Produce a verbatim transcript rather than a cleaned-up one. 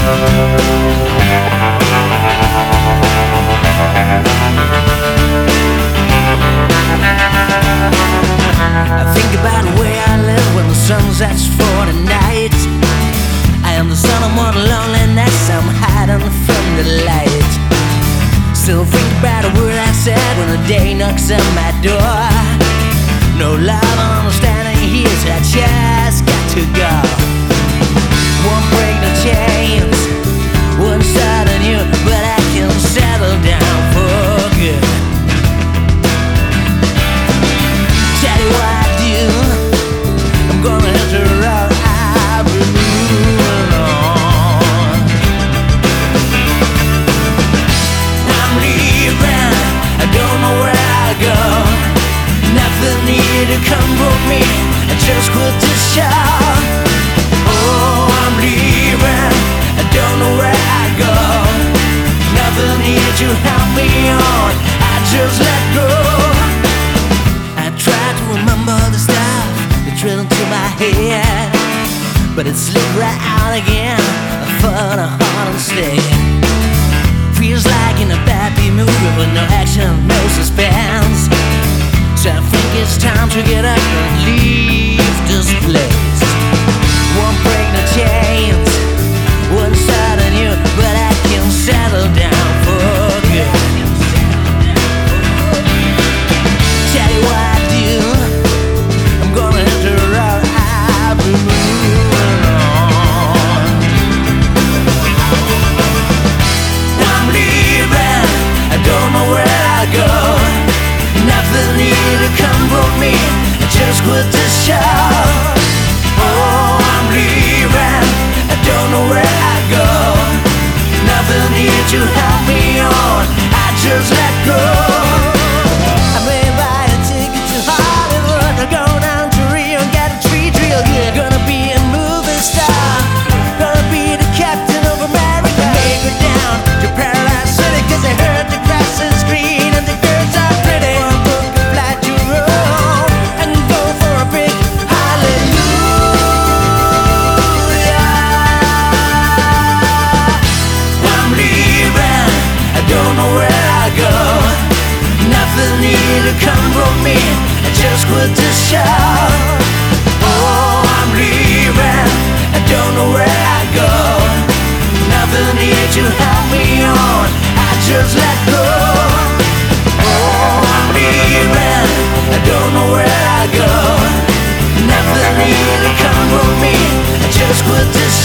I think about the way I live when the sun sets for the night. I am the son of more loneliness, I'm hiding from the light. Still think about the word I said when the day knocks on my door. No love and understanding here, so I just got to go. Won't break the chains, won't start anew, but I can settle down for good. Tell you what I do, I'm gonna hit the road, I'll be moving on. I'm leaving, I don't know where I go. Nothing here to comfort me, I just quit the show. Oh, I'm leaving, I don't know where I go. Nothing here to help me on, I just let go. I try to remember the stuff that drilled into my head, but it slipped right out again, I thought I hard and stay. Feels like in a bad B-movie with no action, no suspense. So I think it's time to get up and leave this place. Won't break the chains, won't start anew, but I can settle down for good. Tell you what I do, I'm gonna hit the road, I'll be moving on. I'm leaving, I don't know where I go. Nothing here to comfort me, I just quit the show. Oh, I'm leaving, I don't know where I go. Nothing here to help me on, I just let go. I may buy a ticket to Hollywood, or go down to Rio and get a treat real good. Gonna be a movie star, gonna be the captain of America. May go down to Paradise City, cause I heard the grass is green and the girls are pretty. Comfort me, I just quit the show. Oh, I'm leaving, I don't know where I go. Nothing here to help me on, I just let go. Oh, I'm leaving, I don't know where I go. Nothing here to comfort me, I just quit the show.